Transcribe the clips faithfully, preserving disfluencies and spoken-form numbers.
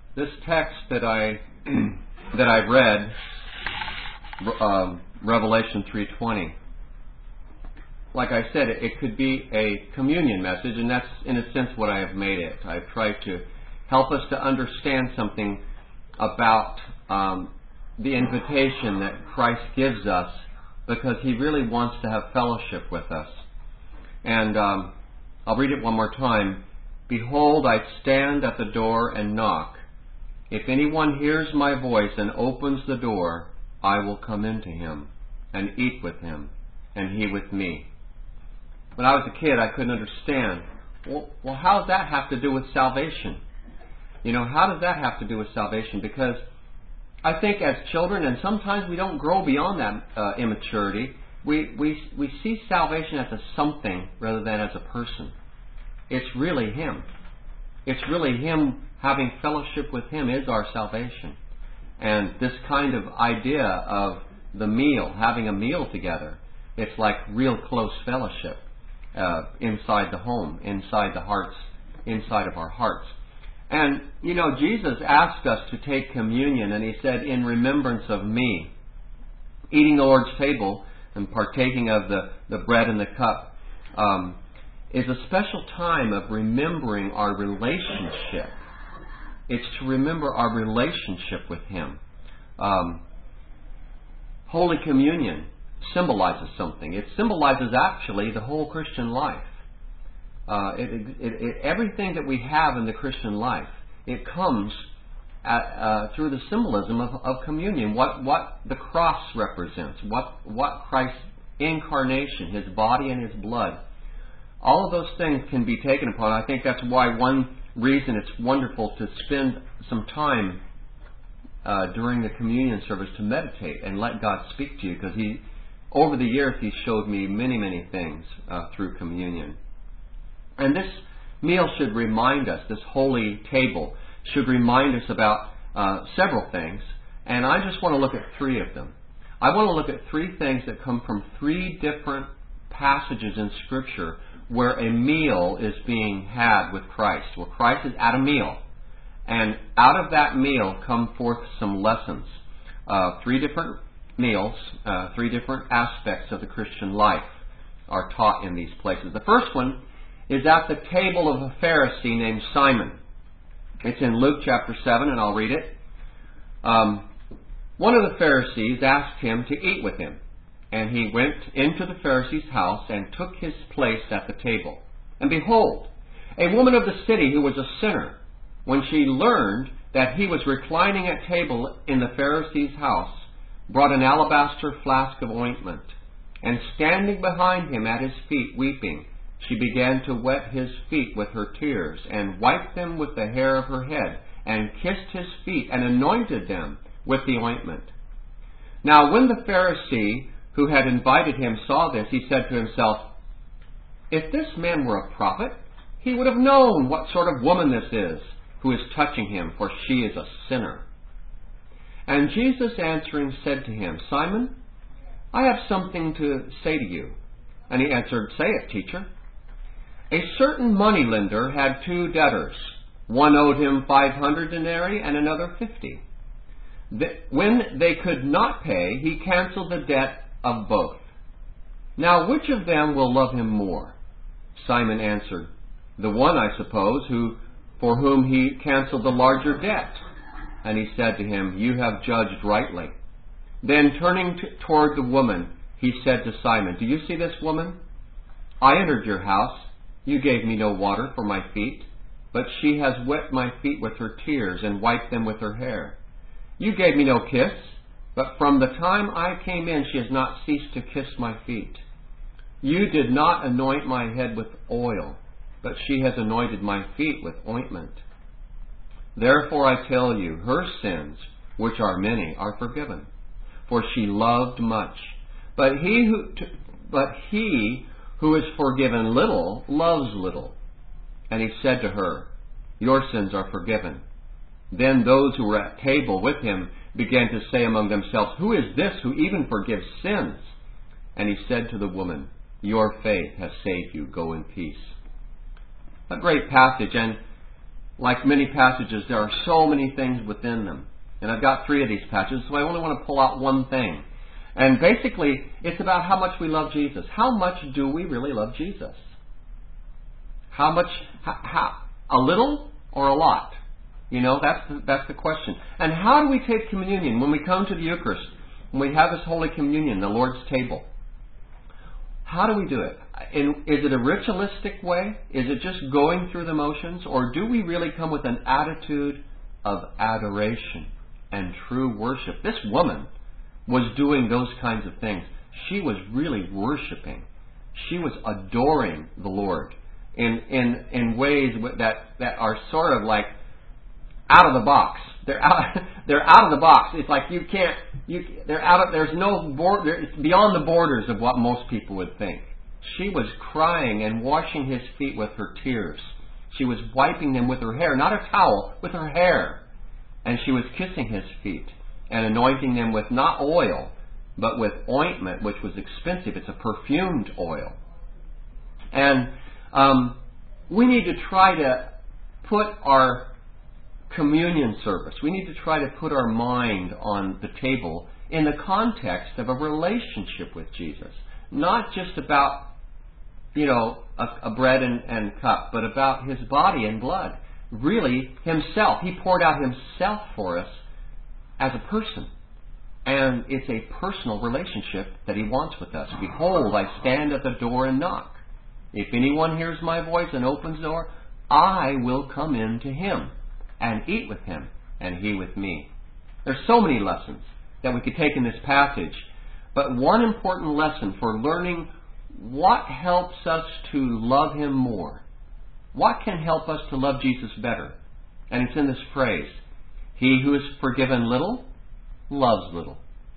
This text that I that I read, um, Revelation three twenty, like I said, it, it could be a communion message, and that's in a sense what I have made it. I've tried to help us to understand something about um, the invitation that Christ gives us, because He really wants to have fellowship with us. And um, I'll read it one more time. Behold, I stand at the door and knock. If anyone hears my voice and opens the door, I will come into him and eat with him, and he with me. When I was a kid, I couldn't understand. Well, well, how does that have to do with salvation? You know, how does that have to do with salvation? Because I think as children, and sometimes we don't grow beyond that uh, immaturity, we, we, we see salvation as a something rather than as a person. It's really Him. It's really Him. Having fellowship with Him is our salvation. And this kind of idea of the meal, having a meal together, it's like real close fellowship uh, inside the home, inside the hearts, inside of our hearts. And, you know, Jesus asked us to take communion, and He said, in remembrance of me. Eating the Lord's table and partaking of the, the bread and the cup um, is a special time of remembering our relationship. It's to remember our relationship with Him. Um, Holy Communion symbolizes something. It symbolizes actually the whole Christian life. Uh, it, it, it, everything that we have in the Christian life, it comes at, uh, through the symbolism of, of communion. What what the cross represents, what what Christ's incarnation, His body and His blood, all of those things can be taken upon. I think that's why one reason it's wonderful to spend some time uh, during the communion service to meditate and let God speak to you, because He, over the years, He showed me many, many things uh, through communion. And this meal should remind us, this holy table should remind us about uh, several things, and I just want to look at three of them. I want to look at three things that come from three different passages in Scripture where a meal is being had with Christ, where Christ is at a meal. And out of that meal come forth some lessons. Uh, three different meals, uh, three different aspects of the Christian life are taught in these places. The first one is at the table of a Pharisee named Simon. It's in Luke chapter seven, and I'll read it. Um, one of the Pharisees asked Him to eat with him. And he went into the Pharisee's house and took his place at the table. And behold, a woman of the city who was a sinner, when she learned that he was reclining at table in the Pharisee's house, brought an alabaster flask of ointment, and standing behind him at his feet weeping, she began to wet his feet with her tears, and wiped them with the hair of her head, and kissed his feet, and anointed them with the ointment. Now when the Pharisee who had invited him saw this, he said to himself, if this man were a prophet, he would have known what sort of woman this is who is touching him, for she is a sinner. And Jesus answering said to him, Simon, I have something to say to you. And he answered, say it, teacher. A certain moneylender had two debtors. One owed him five hundred denarii and another fifty. When they could not pay, he canceled the debt of both. Now which of them will love him more? Simon answered, the one, I suppose, who for whom he canceled the larger debt. And he said to him, you have judged rightly. Then turning to, toward the woman, he said to Simon, do you see this woman? I entered your house. You gave me no water for my feet, but she has wet my feet with her tears and wiped them with her hair. You gave me no kiss, but from the time I came in, she has not ceased to kiss my feet. You did not anoint my head with oil, but she has anointed my feet with ointment. Therefore I tell you, her sins, which are many, are forgiven, for she loved much. But he who, but he who is forgiven little loves little. And he said to her, your sins are forgiven. Then those who were at table with him began to say among themselves, who is this who even forgives sins? And he said to the woman, your faith has saved you. Go in peace. A great passage. And like many passages, there are so many things within them. And I've got three of these passages, so I only want to pull out one thing. And basically, it's about how much we love Jesus. How much do we really love Jesus? How much, how, how, a little or a lot? You know, that's the, that's the question. And how do we take communion when we come to the Eucharist, when we have this Holy Communion, the Lord's table? How do we do it? In, is it a ritualistic way? Is it just going through the motions? Or do we really come with an attitude of adoration and true worship? This woman was doing those kinds of things. She was really worshiping. She was adoring the Lord in in, in ways that, that are sort of like out of the box. They're out. They're out of the box. It's like you can't. You. They're out of. There's no border. It's beyond the borders of what most people would think. She was crying and washing his feet with her tears. She was wiping them with her hair, not a towel, with her hair, and she was kissing his feet and anointing them with not oil, but with ointment, which was expensive. It's a perfumed oil, and um, we need to try to put our communion service. We need to try to put our mind on the table in the context of a relationship with Jesus. Not just about, you know, a, a bread and, and cup, but about His body and blood. Really, Himself. He poured out Himself for us as a person. And it's a personal relationship that He wants with us. Behold, I stand at the door and knock. If anyone hears my voice and opens the door, I will come in to him and eat with him, and he with me. There's so many lessons that we could take in this passage, but one important lesson for learning what helps us to love Him more. What can help us to love Jesus better? And it's in this phrase, he who is forgiven little, loves little.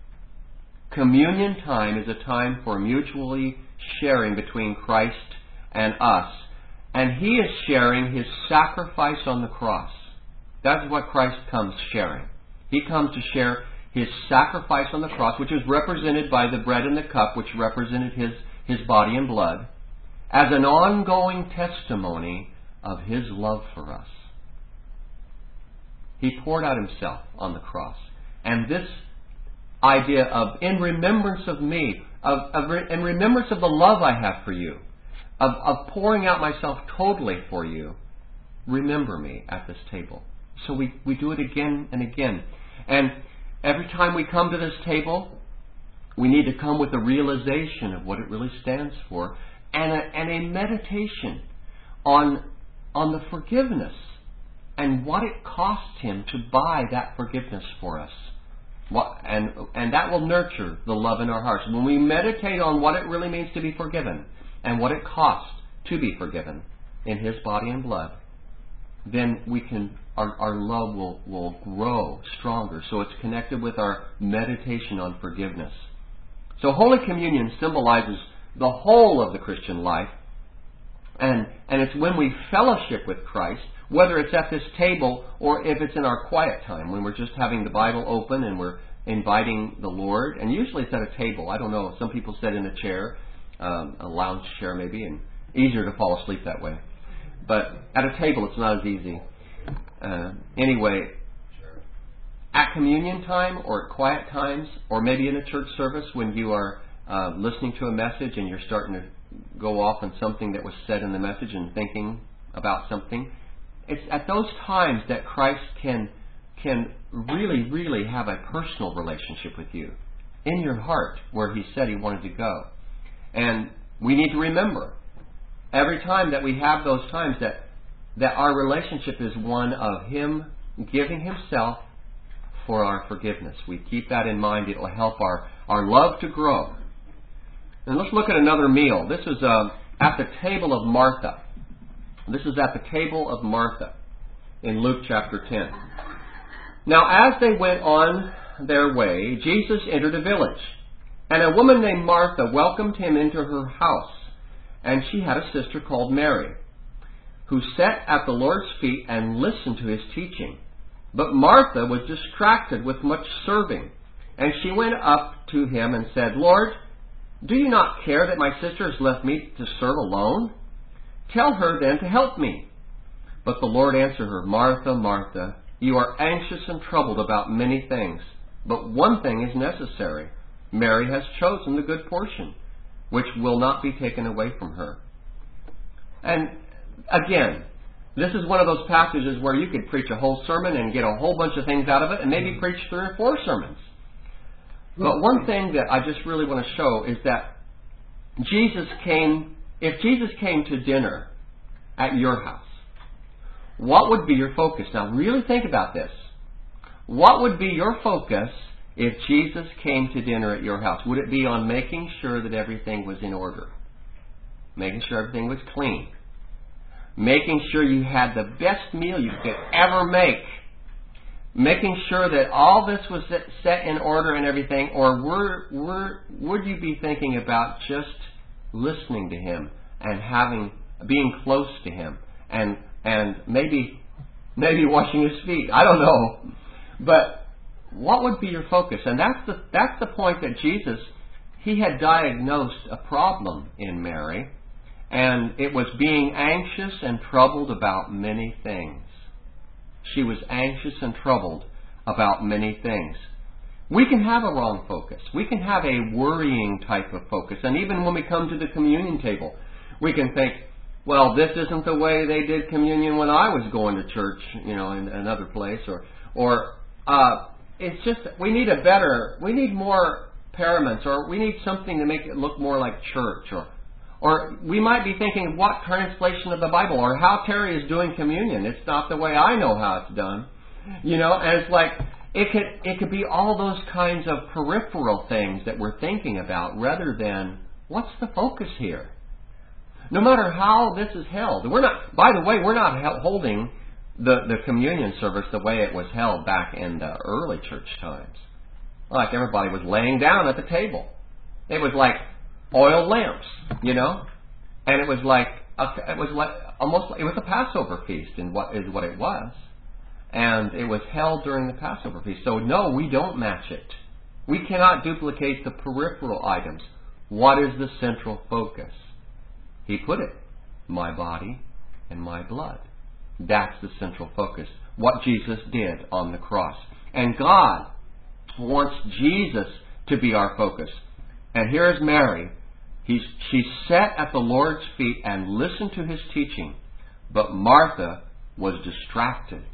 Communion time is a time for mutually sharing between Christ and us, and He is sharing His sacrifice on the cross. That's what Christ comes sharing. He comes to share His sacrifice on the cross, which is represented by the bread and the cup, which represented His, His body and blood, as an ongoing testimony of His love for us. He poured out Himself on the cross. And this idea of, in remembrance of me, of, of in remembrance of the love I have for you, of, of pouring out myself totally for you, remember me at this table. So we, we do it again and again. And every time we come to this table, we need to come with a realization of what it really stands for and a, and a meditation on, on the forgiveness and what it costs Him to buy that forgiveness for us. What, and, and that will nurture the love in our hearts. When we meditate on what it really means to be forgiven and what it costs to be forgiven in His body and blood, then we can our, our love will, will grow stronger. So it's connected with our meditation on forgiveness. So Holy Communion symbolizes the whole of the Christian life. And, and it's when we fellowship with Christ, whether it's at this table or if it's in our quiet time, when we're just having the Bible open and we're inviting the Lord. And usually it's at a table. I don't know. Some people sit in a chair, um, a lounge chair maybe, and easier to fall asleep that way. But at a table, it's not as easy. Uh, anyway, at communion time or at quiet times, or maybe in a church service when you are uh, listening to a message and you're starting to go off on something that was said in the message and thinking about something, it's at those times that Christ can can really, really have a personal relationship with you in your heart where He said He wanted to go. And we need to remember every time that we have those times that, that our relationship is one of Him giving Himself for our forgiveness. We keep that in mind. It will help our, our love to grow. And let's look at another meal. This is uh, at the table of Martha. This is at the table of Martha in Luke chapter ten. Now, as they went on their way, Jesus entered a village, and a woman named Martha welcomed Him into her house. And she had a sister called Mary, who sat at the Lord's feet and listened to His teaching. But Martha was distracted with much serving, and she went up to Him and said, Lord, do you not care that my sister has left me to serve alone? Tell her then to help me. But the Lord answered her, Martha, Martha, you are anxious and troubled about many things, but one thing is necessary. Mary has chosen the good portion, which will not be taken away from her. And again, this is one of those passages where you could preach a whole sermon and get a whole bunch of things out of it, and maybe preach three or four sermons. But one thing that I just really want to show is that Jesus came, if Jesus came to dinner at your house, what would be your focus? Now really think about this. What would be your focus if Jesus came to dinner at your house? Would it be on making sure that everything was in order? Making sure everything was clean? Making sure you had the best meal you could ever make? Making sure that all this was set in order and everything? Or were, were, would you be thinking about just listening to Him and having, being close to Him and and maybe maybe washing His feet? I don't know. But what would be your focus? And that's the that's the point that Jesus, He had diagnosed a problem in Mary, and it was being anxious and troubled about many things. She was anxious and troubled about many things. We can have a wrong focus. We can have a worrying type of focus. And even when we come to the communion table, we can think, well, this isn't the way they did communion when I was going to church, you know, in another place. Or, or uh, it's just, we need a better, we need more paraments, or we need something to make it look more like church. Or, or we might be thinking, what translation of the Bible? Or how Terry is doing communion. It's not the way I know how it's done. You know, and it's like, it could, it could be all those kinds of peripheral things that we're thinking about rather than, what's the focus here? No matter how this is held. We're not, by the way, we're not holding the, the communion service the way it was held back in the early church times. Like everybody was laying down at the table. It was like oil lamps, you know? And it was like, a, it was like, almost, it was a Passover feast in what is what it was. And it was held during the Passover feast. So no, we don't match it. We cannot duplicate the peripheral items. What is the central focus? He put it, my body and my blood. That's the central focus. What Jesus did on the cross. And God wants Jesus to be our focus. And here's Mary. He's, she sat at the Lord's feet and listened to His teaching. But Martha was distracted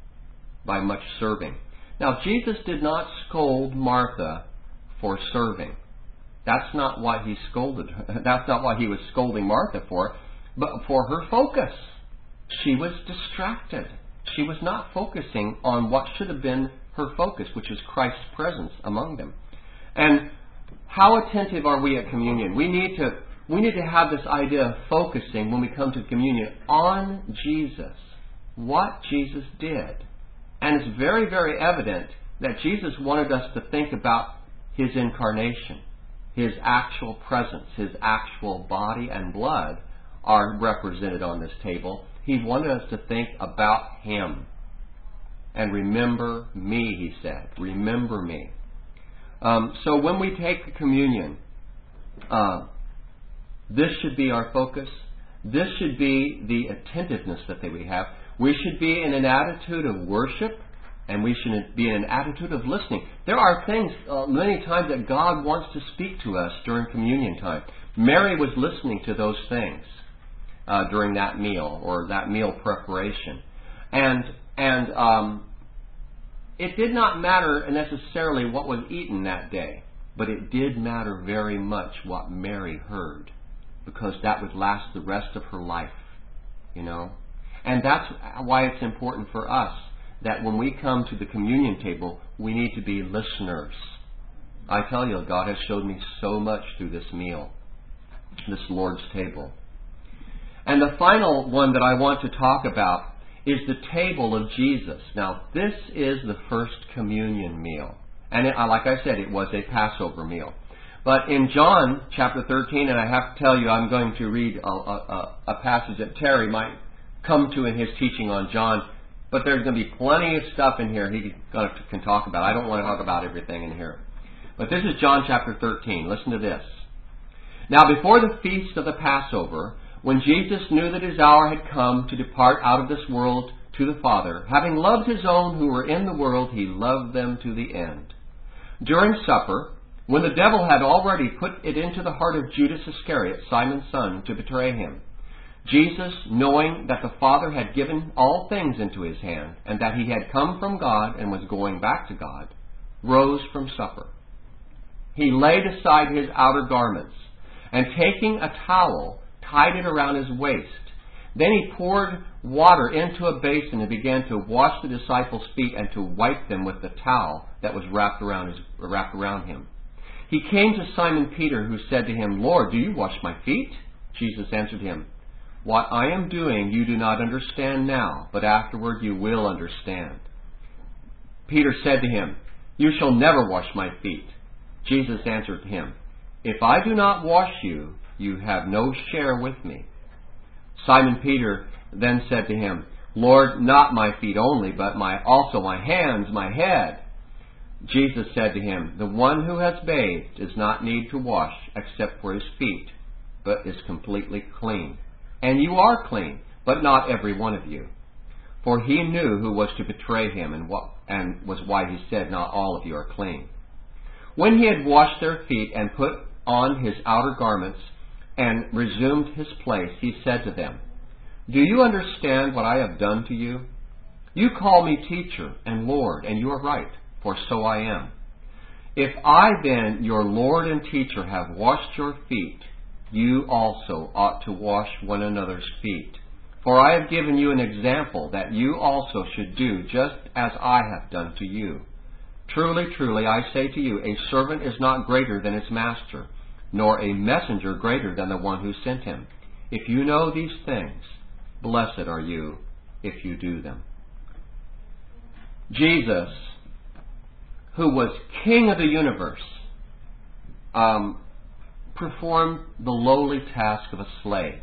by much serving. Now, Jesus did not scold Martha for serving. That's not what He scolded her. That's not what He was scolding Martha for, but for her focus. She was distracted. She was not focusing on what should have been her focus, which is Christ's presence among them. And how attentive are we at communion? We need to we need to have this idea of focusing when we come to communion on Jesus, what Jesus did. And it's very, very evident that Jesus wanted us to think about His incarnation. His actual presence, His actual body and blood are represented on this table. He wanted us to think about Him. And remember me, He said. Remember me. Um, so when we take communion, uh, this should be our focus. This should be the attentiveness that we have. We should be in an attitude of worship, and we should be in an attitude of listening. There are things uh, many times that God wants to speak to us during communion time. Mary was listening to those things uh, during that meal or that meal preparation. And and um, it did not matter necessarily what was eaten that day, but it did matter very much what Mary heard, because that would last the rest of her life, you know. And that's why it's important for us that when we come to the communion table, we need to be listeners. I tell you, God has showed me so much through this meal, this Lord's table. And the final one that I want to talk about is the table of Jesus. Now, this is the first communion meal. And it, like I said, it was a Passover meal. But in John chapter thirteen, and I have to tell you, I'm going to read a, a, a passage that Terry might come to in his teaching on John, but there's going to be plenty of stuff in here he can talk about. I don't want to talk about everything in here. But this is John chapter thirteen. Listen to this. Now before the feast of the Passover, When Jesus knew that his hour had come to depart out of this world to the Father, having loved his own who were in the world, he loved them to the end. During supper, when the devil had already put it into the heart of Judas Iscariot, Simon's son, to betray him, Jesus, knowing that the Father had given all things into his hand, and that he had come from God and was going back to God, rose from supper. He laid aside his outer garments, and taking a towel, tied it around his waist. Then he poured water into a basin and began to wash the disciples' feet and to wipe them with the towel that was wrapped around his, wrapped around him. He came to Simon Peter, who said to him, "Lord, do you wash my feet?" Jesus answered him, "What I am doing you do not understand now, but afterward you will understand." Peter said to him, "You shall never wash my feet." Jesus answered him, "If I do not wash you, you have no share with me." Simon Peter then said to him, "Lord, not my feet only, but my also my hands, my head." Jesus said to him, "The one who has bathed does not need to wash except for his feet, but is completely clean. And you are clean, but not every one of you." For he knew who was to betray him, and, what, and was why he said, "Not all of you are clean." When he had washed their feet and put on his outer garments and resumed his place, he said to them, "Do you understand what I have done to you? You call me teacher and Lord, and you are right, for so I am. If I then, your Lord and teacher, have washed your feet, you also ought to wash one another's feet. For I have given you an example that you also should do just as I have done to you. Truly, truly, I say to you, a servant is not greater than his master, nor a messenger greater than the one who sent him. If you know these things, blessed are you if you do them." Jesus, who was King of the universe, um, performed the lowly task of a slave.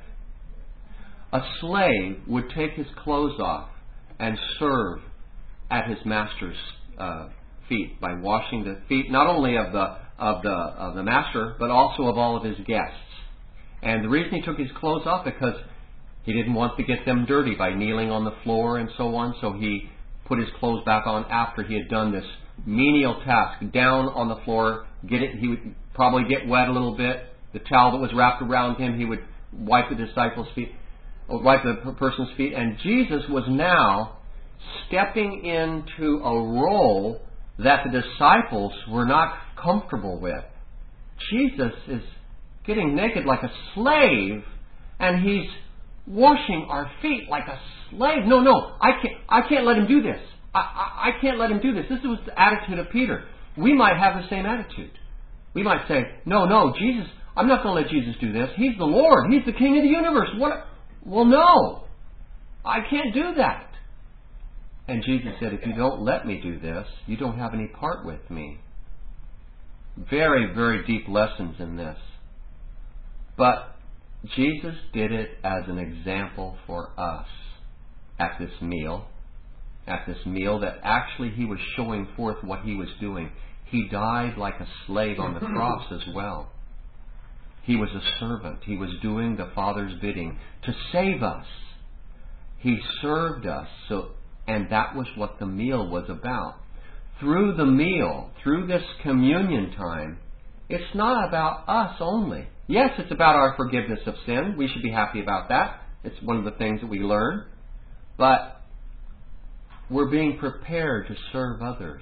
A slave would take his clothes off and serve at his master's uh, feet by washing the feet not only of the of the of the master but also of all of his guests. And the reason he took his clothes off because he didn't want to get them dirty by kneeling on the floor and so on. So he put his clothes back on after he had done this menial task, down on the floor. Get it? He would probably get wet a little bit. The towel that was wrapped around him, he would wipe the disciples' feet, or wipe the person's feet. And Jesus was now stepping into a role that the disciples were not comfortable with. Jesus is getting naked like a slave, and he's washing our feet like a slave. No, no, I can't. I can't let him do this. I, I, I can't let him do this. This was the attitude of Peter. We might have the same attitude. We might say, "No, no, Jesus. I'm not going to let Jesus do this. He's the Lord. He's the King of the universe." What? Well, no, I can't do that. And Jesus said, "If you don't let me do this, you don't have any part with me." Very, very deep lessons in this. But Jesus did it as an example for us at this meal. At this meal that actually he was showing forth what he was doing. He died like a slave on the cross as well. He was a servant. He was doing the Father's bidding to save us. He served us, so, and that was what the meal was about. Through the meal, through this communion time, it's not about us only. Yes, it's about our forgiveness of sin. We should be happy about that. It's one of the things that we learn. But we're being prepared to serve others.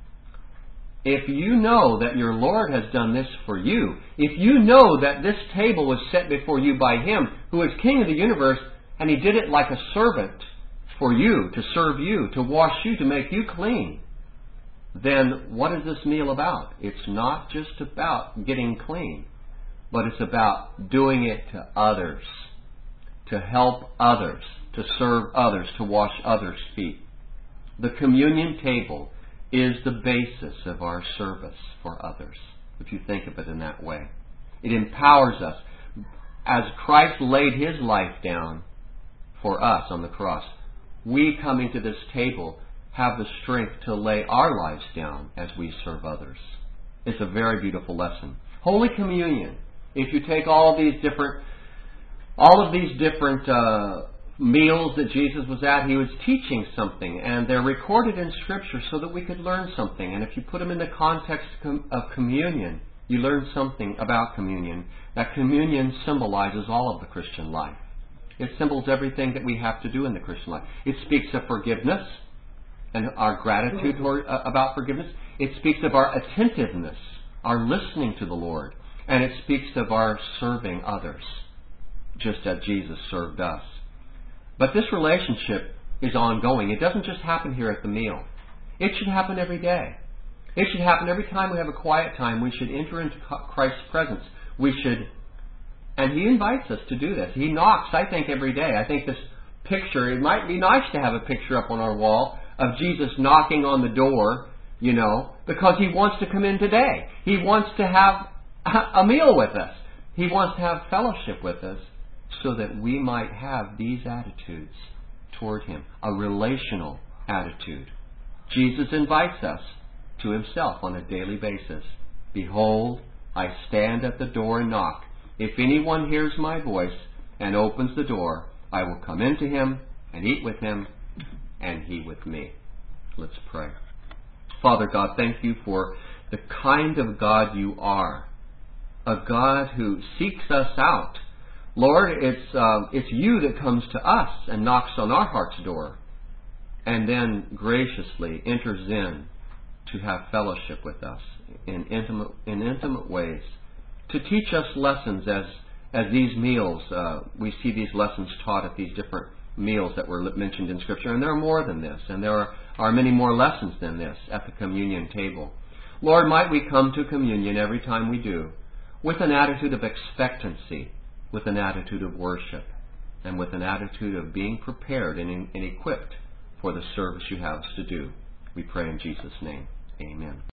If you know that your Lord has done this for you, if you know that this table was set before you by Him, who is King of the universe, and He did it like a servant for you, to serve you, to wash you, to make you clean, then what is this meal about? It's not just about getting clean, but it's about doing it to others, to help others, to serve others, to wash others' feet. The communion table is the basis of our service for others, if you think of it in that way. It empowers us. As Christ laid His life down for us on the cross, we coming to this table have the strength to lay our lives down as we serve others. It's a very beautiful lesson. Holy Communion, if you take all these different all of these different uh, meals that Jesus was at, He was teaching something, and they're recorded in Scripture so that we could learn something. And if you put them in the context of communion, you learn something about communion. That communion symbolizes all of the Christian life. It symbols everything that we have to do in the Christian life. It speaks of forgiveness and our gratitude for, uh, about forgiveness. It speaks of our attentiveness, our listening to the Lord. And it speaks of our serving others, just as Jesus served us. But this relationship is ongoing. It doesn't just happen here at the meal. It should happen every day. It should happen every time we have a quiet time. We should enter into Christ's presence. We should, and He invites us to do this. He knocks, I think, every day. I think this picture, it might be nice to have a picture up on our wall of Jesus knocking on the door, you know, because He wants to come in today. He wants to have a meal with us. He wants to have fellowship with us so that we might have these attitudes toward Him, a relational attitude. Jesus invites us to Himself on a daily basis. Behold, I stand at the door and knock. If anyone hears my voice and opens the door, I will come into him and eat with him and he with me. Let's pray. Father God, thank You for the kind of God You are. A God who seeks us out. Lord, it's, uh, it's You that comes to us and knocks on our heart's door and then graciously enters in to have fellowship with us in intimate, in intimate ways, to teach us lessons as as these meals. Uh, we see these lessons taught at these different meals that were mentioned in Scripture, and there are more than this, and there are, are many more lessons than this at the communion table. Lord, might we come to communion every time we do with an attitude of expectancy, with an attitude of worship, and with an attitude of being prepared and, and equipped for the service You have us to do. We pray in Jesus' name. Amen.